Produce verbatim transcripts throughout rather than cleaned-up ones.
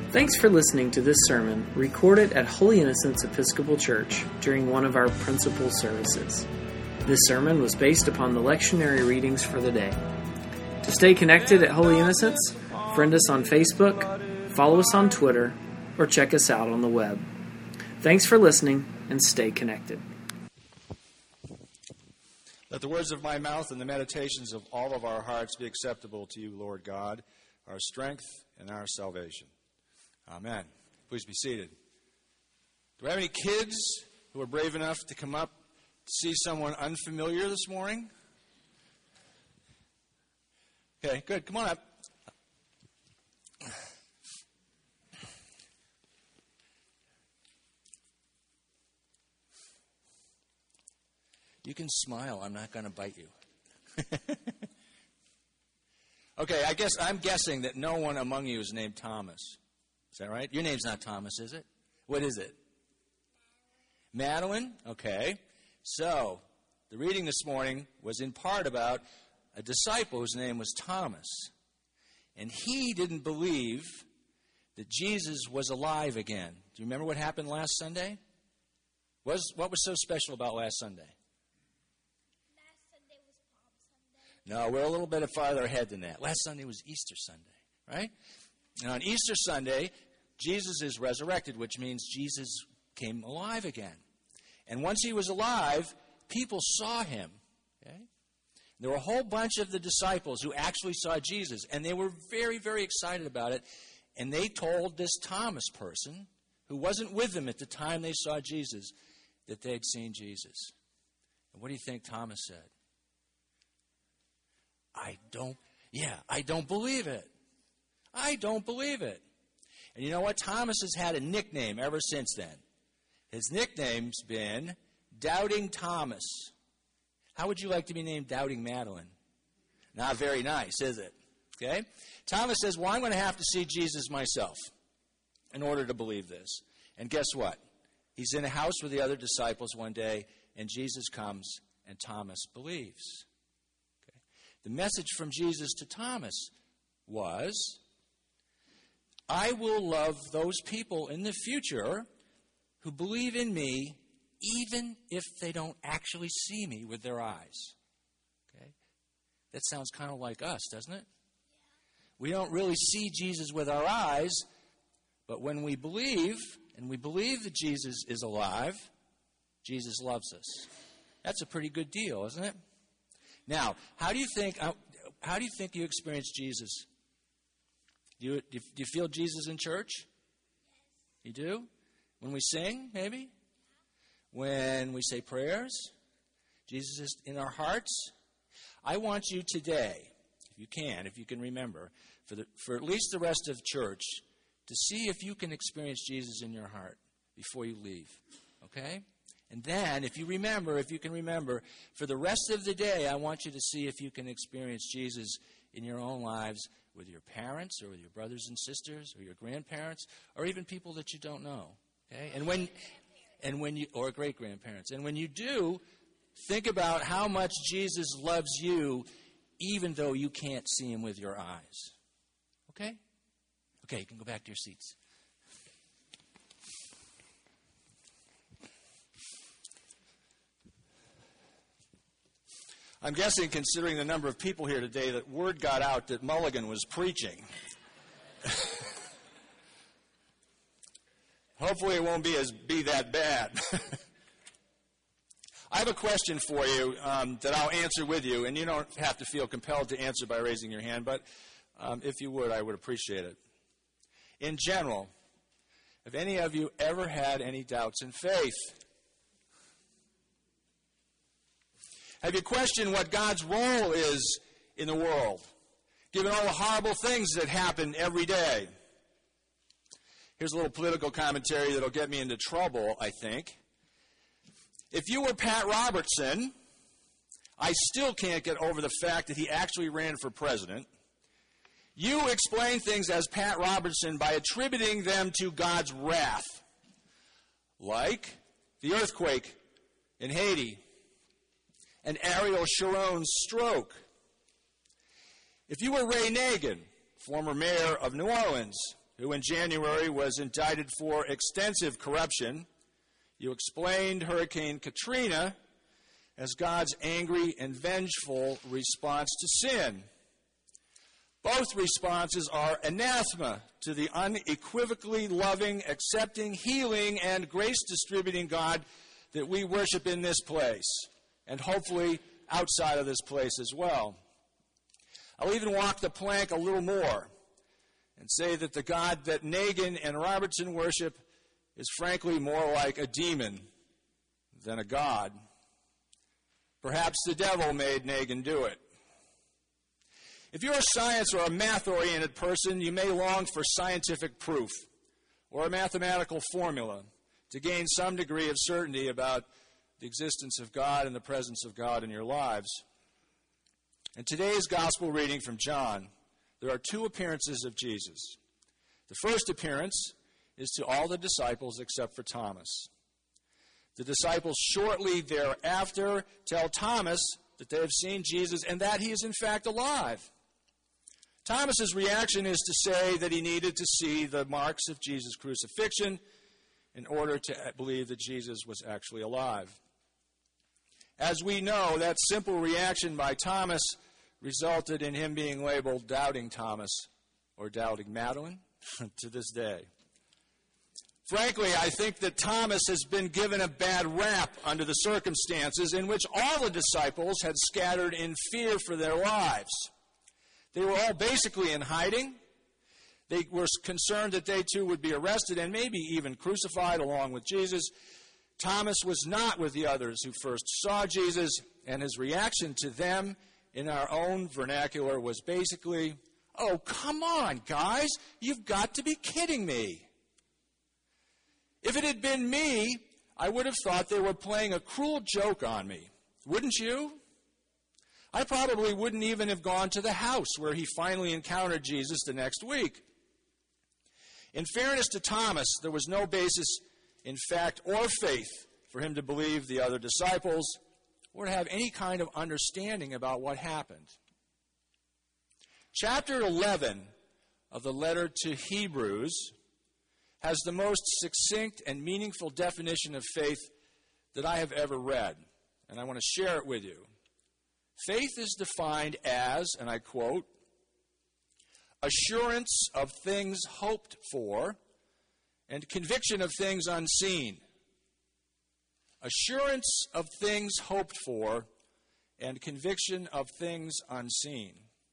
Thanks for listening to this sermon recorded at Holy Innocents Episcopal Church during one of our principal services. This sermon was based upon the lectionary readings for the day. To stay connected at Holy Innocents, friend us on Facebook, follow us on Twitter, or check us out on the web. Thanks for listening, and stay connected. Let the words of my mouth and the meditations of all of our hearts be acceptable to you, Lord God, our strength and our salvation. Amen. Please be seated. Do I have any kids who are brave enough to come up to see someone unfamiliar this morning? Okay, good. Come on up. You can smile. I'm not going to bite you. Okay, I guess I'm guessing that no one among you is named Thomas. Is that right? Your name's not Thomas, is it? What is it? Madeline? Okay. So, the reading this morning was in part about a disciple whose name was Thomas. And he didn't believe that Jesus was alive again. Do you remember what happened last Sunday? What was, what was so special about last Sunday? Last Sunday was Palm Sunday. No, we're a little bit farther ahead than that. Last Sunday was Easter Sunday, right? And on Easter Sunday, Jesus is resurrected, which means Jesus came alive again. And once he was alive, people saw him. Okay? There were a whole bunch of the disciples who actually saw Jesus, and they were very, very excited about it. And they told this Thomas person, who wasn't with them at the time they saw Jesus, that they'd seen Jesus. And what do you think Thomas said? I don't, yeah, I don't believe it. I don't believe it. And you know what? Thomas has had a nickname ever since then. His nickname's been Doubting Thomas. How would you like to be named Doubting Madeline? Not very nice, is it? Okay? Thomas says, well, I'm going to have to see Jesus myself in order to believe this. And guess what? He's in a house with the other disciples one day, and Jesus comes, and Thomas believes. Okay? The message from Jesus to Thomas was, I will love those people in the future who believe in me even if they don't actually see me with their eyes. Okay? That sounds kind of like us, doesn't it? We don't really see Jesus with our eyes, but when we believe, and we believe that Jesus is alive, Jesus loves us. That's a pretty good deal, isn't it? Now, how do you think, how do you think you experience Jesus? Do you, do you feel Jesus in church? You do? When we sing, maybe? When we say prayers? Jesus is in our hearts? I want you today, if you can, if you can remember, for, the, for at least the rest of church, to see if you can experience Jesus in your heart before you leave. Okay? And then, if you remember, if you can remember, for the rest of the day, I want you to see if you can experience Jesus in your own lives with your parents or with your brothers and sisters or your grandparents or even people that you don't know. Okay? And when and when you or great grandparents. And when you do, think about how much Jesus loves you even though you can't see him with your eyes. Okay? Okay, you can go back to your seats. I'm guessing, considering the number of people here today, that word got out that Mulligan was preaching. Hopefully it won't be as be that bad. I have a question for you um, that I'll answer with you, and you don't have to feel compelled to answer by raising your hand, but um, if you would, I would appreciate it. In general, have any of you ever had any doubts in faith? Have you questioned what God's role is in the world, given all the horrible things that happen every day? Here's a little political commentary that'll get me into trouble, I think. If you were Pat Robertson, I still can't get over the fact that he actually ran for president. You explain things as Pat Robertson by attributing them to God's wrath, like the earthquake in Haiti and Ariel Sharon's stroke. If you were Ray Nagin, former mayor of New Orleans, who in January was indicted for extensive corruption. You explained Hurricane Katrina as God's angry and vengeful response to sin. Both responses are anathema to the unequivocally loving, accepting, healing, and grace-distributing God that we worship in this place, and hopefully outside of this place as well. I'll even walk the plank a little more and say that the God that Nagin and Robertson worship is frankly more like a demon than a God. Perhaps the devil made Nagin do it. If you're a science or a math-oriented person, you may long for scientific proof or a mathematical formula to gain some degree of certainty about the existence of God and the presence of God in your lives. In today's gospel reading from John, there are two appearances of Jesus. The first appearance is to all the disciples except for Thomas. The disciples shortly thereafter tell Thomas that they have seen Jesus and that he is in fact alive. Thomas's reaction is to say that he needed to see the marks of Jesus' crucifixion in order to believe that Jesus was actually alive. As we know, that simple reaction by Thomas resulted in him being labeled Doubting Thomas or Doubting Madeline to this day. Frankly, I think that Thomas has been given a bad rap under the circumstances in which all the disciples had scattered in fear for their lives. They were all basically in hiding. They were concerned that they too would be arrested and maybe even crucified along with Jesus. Thomas was not with the others who first saw Jesus, and his reaction to them in our own vernacular was basically, "Oh, come on, guys, you've got to be kidding me." If it had been me, I would have thought they were playing a cruel joke on me. Wouldn't you? I probably wouldn't even have gone to the house where he finally encountered Jesus the next week. In fairness to Thomas, there was no basis in fact or faith for him to believe the other disciples or to have any kind of understanding about what happened. Chapter eleven of the letter to Hebrews has the most succinct and meaningful definition of faith that I have ever read, and I want to share it with you. Faith is defined as, and I quote, assurance of things hoped for and conviction of things unseen. Assurance of things hoped for and conviction of things unseen.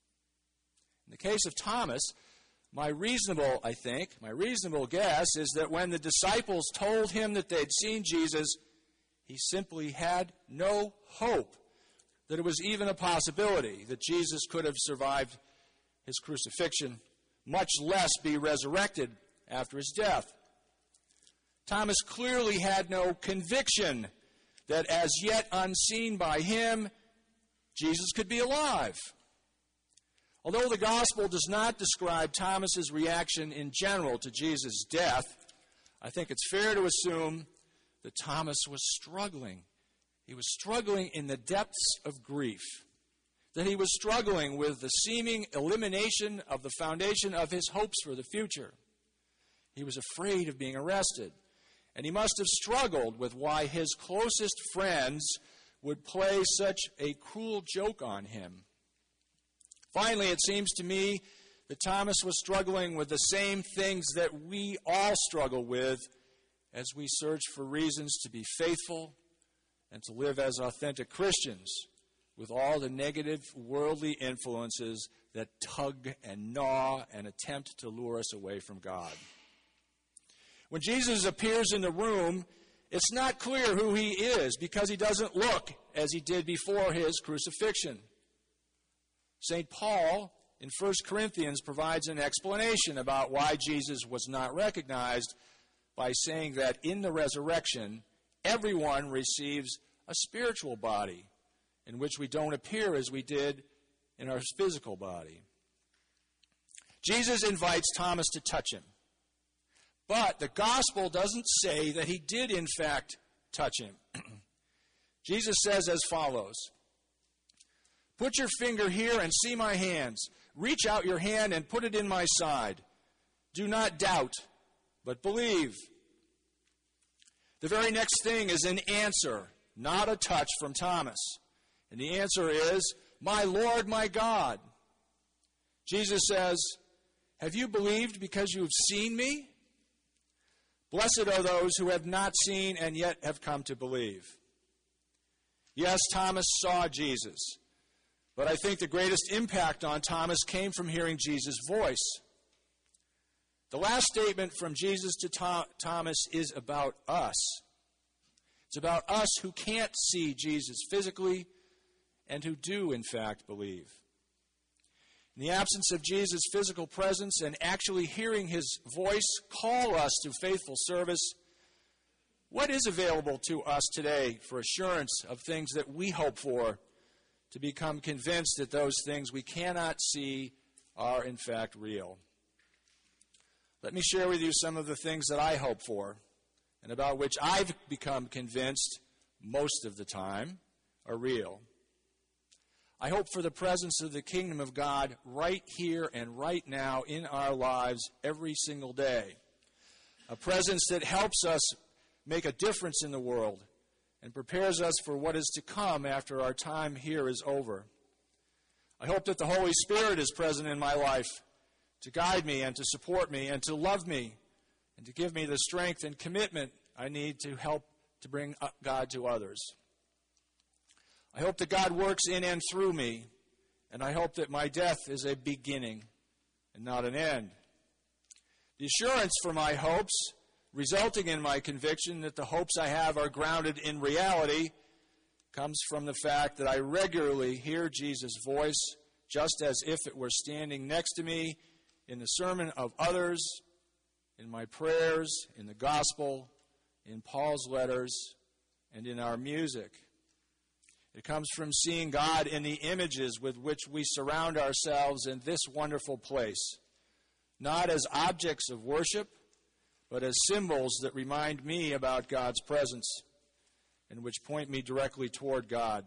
In the case of Thomas, my reasonable, I think, my reasonable guess is that when the disciples told him that they'd seen Jesus, he simply had no hope that it was even a possibility that Jesus could have survived his crucifixion, much less be resurrected after his death. Thomas clearly had no conviction that as yet unseen by him, Jesus could be alive. Although the gospel does not describe Thomas's reaction in general to Jesus' death, I think it's fair to assume that Thomas was struggling. He was struggling in the depths of grief, that he was struggling with the seeming elimination of the foundation of his hopes for the future. He was afraid of being arrested, and he must have struggled with why his closest friends would play such a cruel joke on him. Finally, it seems to me that Thomas was struggling with the same things that we all struggle with as we search for reasons to be faithful and to live as authentic Christians with all the negative worldly influences that tug and gnaw and attempt to lure us away from God. When Jesus appears in the room, it's not clear who he is because he doesn't look as he did before his crucifixion. Saint Paul in First Corinthians provides an explanation about why Jesus was not recognized by saying that in the resurrection, everyone receives a spiritual body in which we don't appear as we did in our physical body. Jesus invites Thomas to touch him. But the gospel doesn't say that he did in fact touch him. Jesus says as follows, "Put your finger here and see my hands. Reach out your hand and put it in my side. Do not doubt, but believe. The very next thing is an answer, not a touch from Thomas. And the answer is, my Lord, my God. Jesus says, have you believed because you have seen me? Blessed are those who have not seen and yet have come to believe. Yes, Thomas saw Jesus, but I think the greatest impact on Thomas came from hearing Jesus' voice. The last statement from Jesus to Th- Thomas is about us. It's about us who can't see Jesus physically and who do, in fact, believe. In the absence of Jesus' physical presence and actually hearing his voice call us to faithful service, what is available to us today for assurance of things that we hope for, to become convinced that those things we cannot see are, in fact, real? Let me share with you some of the things that I hope for and about which I've become convinced most of the time are real. I hope for the presence of the kingdom of God right here and right now in our lives every single day. A presence that helps us make a difference in the world and prepares us for what is to come after our time here is over. I hope that the Holy Spirit is present in my life to guide me and to support me and to love me and to give me the strength and commitment I need to help to bring God to others. I hope that God works in and through me, and I hope that my death is a beginning and not an end. The assurance for my hopes, resulting in my conviction that the hopes I have are grounded in reality, comes from the fact that I regularly hear Jesus' voice just as if it were standing next to me in the sermon of others, in my prayers, in the gospel, in Paul's letters, and in our music. It comes from seeing God in the images with which we surround ourselves in this wonderful place, not as objects of worship, but as symbols that remind me about God's presence and which point me directly toward God.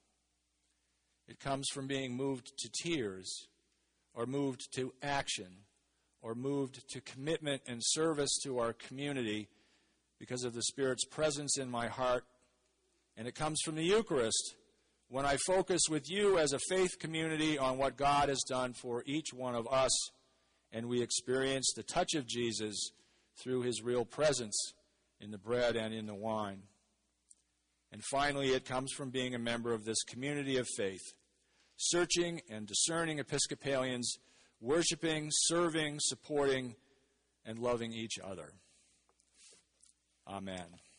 It comes from being moved to tears, or moved to action, or moved to commitment and service to our community because of the Spirit's presence in my heart. And it comes from the Eucharist, when I focus with you as a faith community on what God has done for each one of us, and we experience the touch of Jesus through his real presence in the bread and in the wine. And finally, it comes from being a member of this community of faith, searching and discerning Episcopalians, worshiping, serving, supporting, and loving each other. Amen.